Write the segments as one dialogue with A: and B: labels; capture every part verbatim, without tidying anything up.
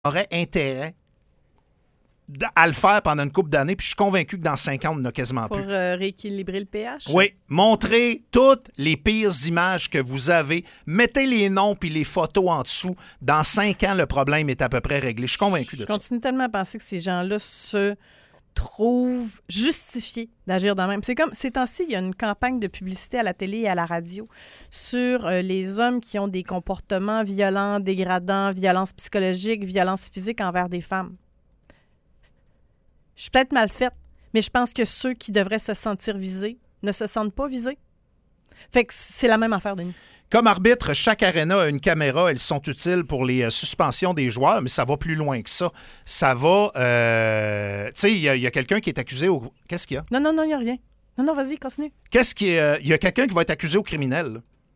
A: aurait intérêt à le faire pendant une couple d'années, puis je suis convaincu que dans cinq ans, on n'en a quasiment
B: Pour,
A: plus.
B: Pour euh, rééquilibrer le P H?
A: Oui. Montrez toutes les pires images que vous avez. Mettez les noms puis les photos en dessous. Dans cinq ans, le problème est à peu près réglé. Je suis convaincu de
B: je
A: ça.
B: Je continue tellement à penser que ces gens-là se trouvent justifiés d'agir de même. C'est comme, ces temps-ci, il y a une campagne de publicité à la télé et à la radio sur euh, les hommes qui ont des comportements violents, dégradants, violences psychologiques, violences physiques envers des femmes. Je suis peut-être mal faite, mais je pense que ceux qui devraient se sentir visés ne se sentent pas visés. Fait que c'est la même affaire, Denis.
A: Comme arbitre, chaque aréna a une caméra. Elles sont utiles pour les euh, suspensions des joueurs, mais ça va plus loin que ça. Ça va... Euh, tu sais, il y, y a quelqu'un qui est accusé au... Qu'est-ce qu'il y a?
B: Non, non, non, il n'y a rien. Non, non, vas-y, continue.
A: Qu'est-ce qui est... Il y a quelqu'un qui va être accusé au criminel, là,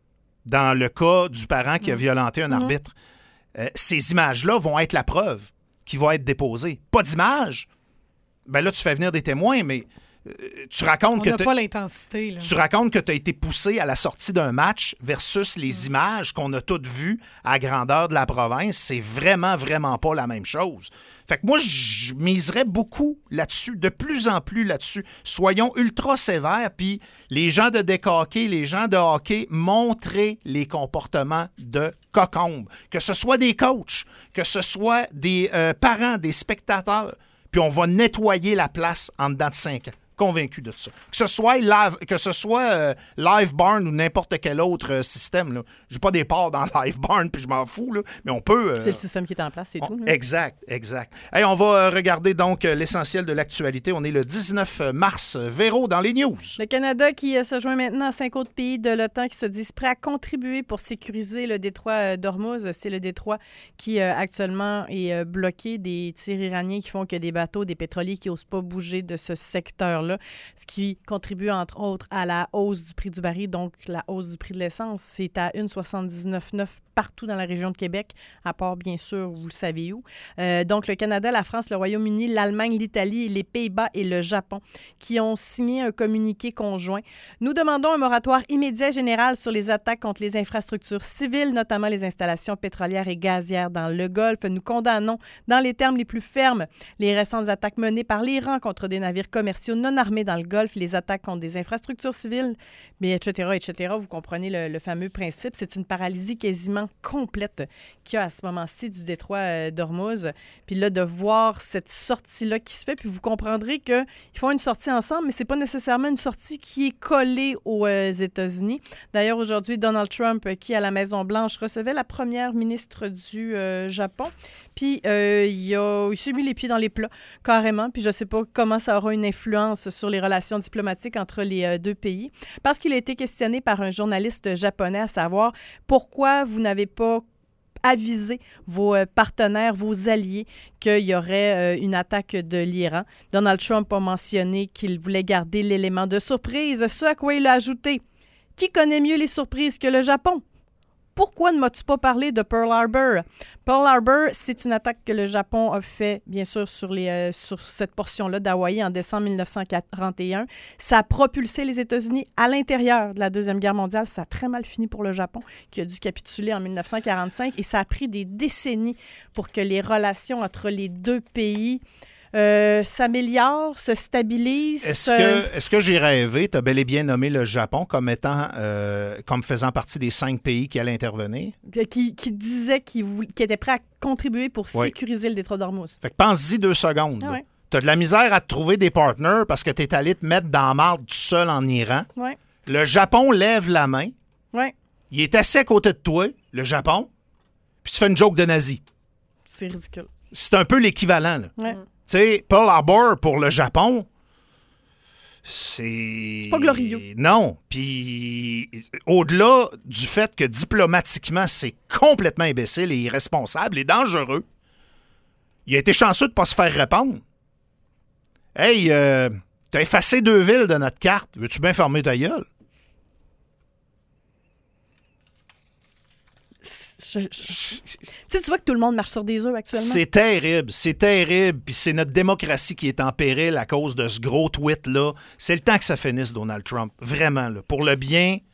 A: dans le cas du parent qui a violenté un arbitre. Mmh. Euh, ces images-là vont être la preuve qui va être déposée. Pas d'image. Ben là, tu fais venir des témoins, mais euh, tu racontes
C: On
A: que...
C: n'a pas l'intensité. Là.
A: Tu racontes que tu as été poussé à la sortie d'un match versus les
C: mm.
A: images qu'on a toutes vues à grandeur de la province. C'est vraiment, vraiment pas la même chose. Fait que moi, je miserais beaucoup là-dessus, de plus en plus là-dessus. Soyons ultra sévères, puis les gens de déc-hockey, les gens de hockey, montrez les comportements de cocombe. Que ce soit des coachs, que ce soit des euh, parents, des spectateurs, puis on va nettoyer la place en dedans de cinq ans. Convaincu de ça. Que ce soit Live, que ce soit euh, Live Barn ou n'importe quel autre euh, système. Là. J'ai pas des parts dans Live Barn, puis je m'en fous, là, mais on peut... Euh,
B: c'est le système qui est en place, c'est
A: on,
B: tout. Là.
A: Exact, exact. Hey, on va euh, regarder donc euh, l'essentiel de l'actualité. On est le dix-neuf mars. Véro, dans les news.
B: Le Canada qui euh, se joint maintenant à cinq autres pays de l'OTAN qui se disent prêts à contribuer pour sécuriser le détroit euh, d'Ormuz. C'est le détroit qui euh, actuellement est euh, bloqué des tirs iraniens qui font que des bateaux, des pétroliers qui n'osent pas bouger de ce secteur-là. Ce qui contribue, entre autres, à la hausse du prix du baril, donc la hausse du prix de l'essence. C'est à un virgule soixante-dix-neuf neuf partout dans la région de Québec, à part, bien sûr, vous le savez où. Euh, donc, le Canada, la France, le Royaume-Uni, l'Allemagne, l'Italie, les Pays-Bas et le Japon qui ont signé un communiqué conjoint. Nous demandons un moratoire immédiat général sur les attaques contre les infrastructures civiles, notamment les installations pétrolières et gazières dans le Golfe. Nous condamnons, dans les termes les plus fermes, les récentes attaques menées par l'Iran contre des navires commerciaux non armés dans le Golfe, les attaques contre des infrastructures civiles, mais et cetera, et cetera. Vous comprenez le, le fameux principe. C'est une paralysie quasiment complète qu'il y a à ce moment-ci du détroit euh, d'Ormuz. Puis là, de voir cette sortie-là qui se fait, puis vous comprendrez qu'ils font une sortie ensemble, mais c'est pas nécessairement une sortie qui est collée aux euh, États-Unis. D'ailleurs, aujourd'hui, Donald Trump, qui à la Maison-Blanche recevait la première ministre du euh, Japon, puis euh, il, a, il s'est mis les pieds dans les plats, carrément, puis je sais pas comment ça aura une influence sur les relations diplomatiques entre les euh, deux pays, parce qu'il a été questionné par un journaliste japonais à savoir pourquoi vous n'avez pas aviser vos euh, partenaires, vos alliés, qu'il y aurait euh, une attaque de l'Iran. Donald Trump a mentionné qu'il voulait garder l'élément de surprise, ce à quoi il a ajouté « Qui connaît mieux les surprises que le Japon? » Pourquoi ne m'as-tu pas parlé de Pearl Harbor? Pearl Harbor, c'est une attaque que le Japon a fait, bien sûr, sur, les, euh, sur cette portion-là d'Hawaï en décembre mille neuf cent quarante et un. Ça a propulsé les États-Unis à l'intérieur de la Deuxième Guerre mondiale. Ça a très mal fini pour le Japon, qui a dû capituler en mille neuf cent quarante-cinq. Et ça a pris des décennies pour que les relations entre les deux pays Euh, s'améliore, se stabilise.
A: Est-ce
B: euh...
A: que, est-ce que j'ai rêvé? Tu as bel et bien nommé le Japon comme étant, euh, comme faisant partie des cinq pays qui allaient intervenir?
B: Qui, qui disait qu'il voulait, qu'il était prêt à contribuer pour
A: oui.
B: sécuriser le détroit d'Ormuz.
A: Fait que pense-y deux secondes.
B: Ah ouais.
A: Tu as de la misère à te trouver des partners parce que tu es allé te mettre dans la marde tout seul en Iran.
B: Ouais.
A: Le Japon lève la main.
B: Ouais.
A: Il est assis à côté de toi, le Japon, puis tu fais une joke de nazi.
B: C'est ridicule.
A: C'est un peu l'équivalent, là.
B: Ouais.
A: Tu sais, Pearl Harbor pour le Japon, c'est...
B: C'est pas glorieux.
A: Non. Puis, au-delà du fait que diplomatiquement, c'est complètement imbécile et irresponsable et dangereux, il a été chanceux de ne pas se faire répondre. Hey, euh, t'as effacé deux villes de notre carte. Veux-tu bien fermer ta gueule?
B: Je, je, je... Tu sais, tu vois que tout le monde marche sur des œufs actuellement?
A: C'est terrible, c'est terrible. Puis c'est notre démocratie qui est en péril à cause de ce gros tweet-là. C'est le temps que ça finisse, Donald Trump. Vraiment, là. Pour le bien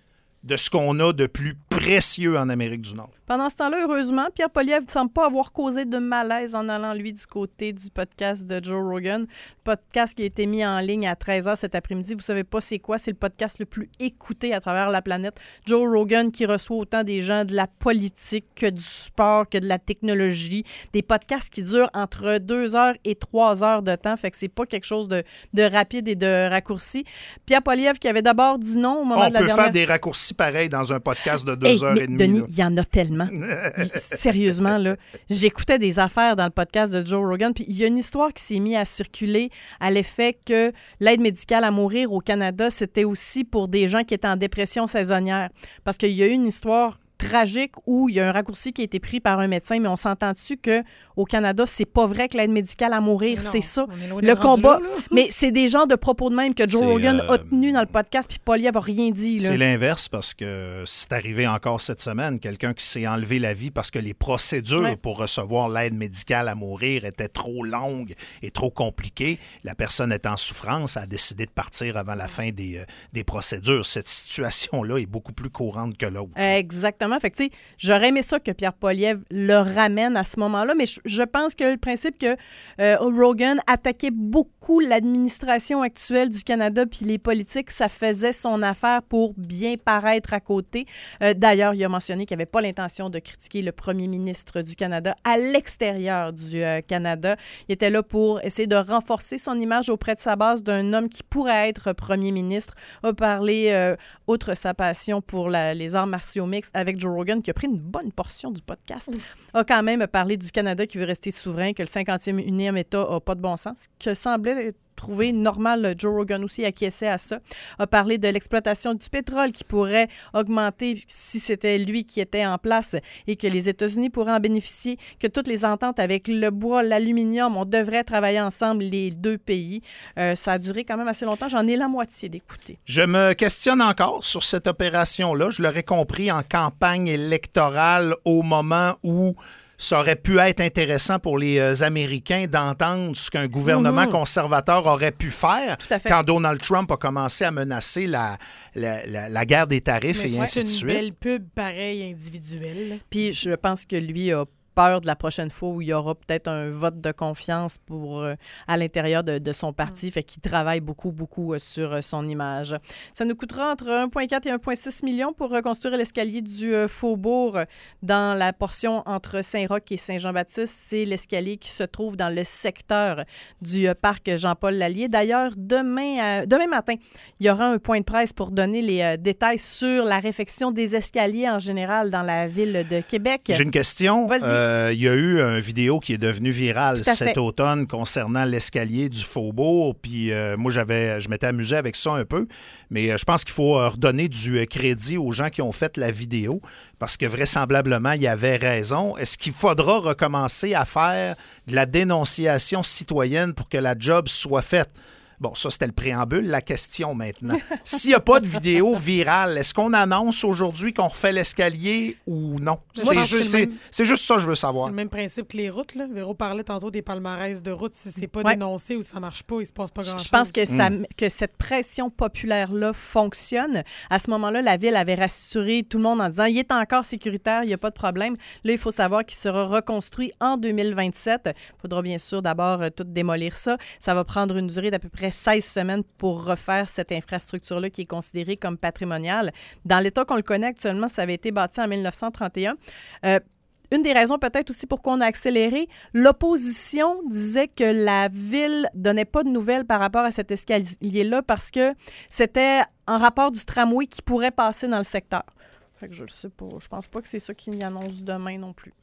A: de ce qu'on a de plus précieux en Amérique du Nord.
B: Pendant ce temps-là, heureusement, Pierre Poilievre ne semble pas avoir causé de malaise en allant, lui, du côté du podcast de Joe Rogan. Le podcast qui a été mis en ligne à treize heures cet après-midi. Vous ne savez pas c'est quoi? C'est le podcast le plus écouté à travers la planète. Joe Rogan qui reçoit autant des gens de la politique que du sport, que de la technologie. Des podcasts qui durent entre deux heures et trois heures de temps. Fait que c'est pas quelque chose de, de rapide et de raccourci. Pierre Poilievre qui avait d'abord dit non au moment
A: On
B: de la
A: peut
B: dernière...
A: faire des raccourcis pareils dans un podcast de deux
B: hey,
A: heures
B: mais
A: et demie.
B: Denis,
A: là.
B: il y en a tellement. Sérieusement, là, j'écoutais des affaires dans le podcast de Joe Rogan, puis il y a une histoire qui s'est mise à circuler à l'effet que l'aide médicale à mourir au Canada, c'était aussi pour des gens qui étaient en dépression saisonnière. Parce qu'il y a eu une histoire tragique où il y a un raccourci qui a été pris par un médecin, mais on s'entend-tu qu'au Canada, c'est pas vrai que l'aide médicale à mourir,
C: non,
B: c'est ça.
C: Le
B: combat,
C: là, là.
B: Mais c'est des genres de propos de même que Joe
A: C'est,
B: Rogan
A: euh,
B: a tenu dans le podcast, puis Poilievre n'a rien dit. Là.
A: C'est l'inverse parce que c'est arrivé encore cette semaine, quelqu'un qui s'est enlevé la vie parce que les procédures
B: ouais.
A: pour recevoir l'aide médicale à mourir étaient trop longues et trop compliquées. La personne est en souffrance, a décidé de partir avant la fin des, euh, des procédures. Cette situation-là est beaucoup plus courante que l'autre.
B: Exactement. Fait que, tu sais, j'aurais aimé ça que Pierre Poilievre le ramène à ce moment-là, mais je, je pense que le principe que euh, Rogan attaquait beaucoup l'administration actuelle du Canada puis les politiques, ça faisait son affaire pour bien paraître à côté. Euh, d'ailleurs, il a mentionné qu'il n'avait pas l'intention de critiquer le premier ministre du Canada à l'extérieur du euh, Canada. Il était là pour essayer de renforcer son image auprès de sa base d'un homme qui pourrait être premier ministre. A parlé, euh, outre sa passion pour la, les arts martiaux mixtes, avec Joe Rogan, qui a pris une bonne portion du podcast, a quand même parlé du Canada qui veut rester souverain, que le cinquantième unième État n'a pas de bon sens, ce que semblait trouver normal. Joe Rogan aussi acquiesçait à ça. A parlé de l'exploitation du pétrole qui pourrait augmenter si c'était lui qui était en place et que les États-Unis pourraient en bénéficier, que toutes les ententes avec le bois, l'aluminium, on devrait travailler ensemble les deux pays. Euh, ça a duré quand même assez longtemps. J'en ai la moitié d'écouter.
A: Je me questionne encore sur cette opération-là. Je l'aurais compris en campagne électorale au moment où ça aurait pu être intéressant pour les euh, Américains d'entendre ce qu'un gouvernement
B: mmh.
A: conservateur aurait pu faire
B: quand
A: Donald Trump a commencé à menacer la, la, la, la guerre des tarifs
C: Mais
A: et ainsi de suite.
C: C'est une belle pub, pareil, individuelle.
B: Puis je pense que lui a peur de la prochaine fois où il y aura peut-être un vote de confiance pour euh, à l'intérieur de, de son parti, mm. fait qu'il travaille beaucoup, beaucoup euh, sur euh, son image. Ça nous coûtera entre un virgule quatre et un virgule six millions pour reconstruire l'escalier du euh, Faubourg dans la portion entre Saint-Roch et Saint-Jean-Baptiste. C'est l'escalier qui se trouve dans le secteur du euh, parc Jean-Paul Lallier. D'ailleurs, demain, euh, demain matin, il y aura un point de presse pour donner les euh, détails sur la réfection des escaliers en général dans la ville de Québec.
A: J'ai une question.
B: Vas-y.
A: Euh, Il y a eu une vidéo qui est devenue virale cet
B: fait.
A: automne concernant l'escalier du Faubourg. Puis euh, moi, j'avais, je m'étais amusé avec ça un peu. Mais euh, je pense qu'il faut redonner du crédit aux gens qui ont fait la vidéo parce que vraisemblablement, il y avait raison. Est-ce qu'il faudra recommencer à faire de la dénonciation citoyenne pour que la job soit faite? Bon, ça, c'était le préambule. La question maintenant. S'il n'y a pas de vidéo virale, est-ce qu'on annonce aujourd'hui qu'on refait l'escalier ou non?
C: Moi,
A: C'est,
C: c'est
A: juste,
C: le
A: c'est,
C: même-
A: c'est juste ça que je veux savoir.
C: C'est le même principe que les routes. Là. Véro parlait tantôt des palmarès de routes. Si c'est pas
B: Ouais.
C: dénoncé ou ça marche pas, il se passe pas grand-chose.
B: Je pense que, ça,
A: Mm.
B: que cette pression populaire-là fonctionne. À ce moment-là, la Ville avait rassuré tout le monde en disant « il est encore sécuritaire, il n'y a pas de problème ». Là, il faut savoir qu'il sera reconstruit en deux mille vingt-sept. Il faudra bien sûr d'abord euh, tout démolir ça. Ça va prendre une durée d'à peu près seize semaines pour refaire cette infrastructure-là qui est considérée comme patrimoniale. Dans l'état qu'on le connaît actuellement, ça avait été bâti en mille neuf cent trente et un. Euh, Une des raisons peut-être aussi pourquoi on a accéléré, l'opposition disait que la Ville donnait pas de nouvelles par rapport à cet escalier-là parce que c'était en rapport du tramway qui pourrait passer dans le secteur. Fait que je le sais pas. Je pense pas que c'est ça qu'ils annoncent demain non plus.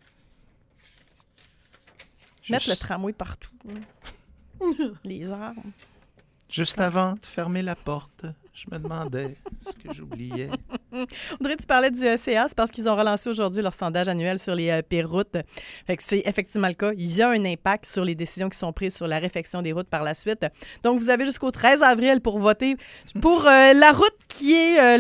A: Juste-
B: Mettre le tramway partout. hein. Les arbres.
A: Juste avant de fermer la porte, je me demandais ce que j'oubliais.
B: Audrey, tu parlais du E C A, c'est parce qu'ils ont relancé aujourd'hui leur sondage annuel sur les euh, pires routes. Fait que c'est effectivement le cas. Il y a un impact sur les décisions qui sont prises sur la réfection des routes par la suite. Donc, vous avez jusqu'au treize avril pour voter pour euh, la route qui est euh,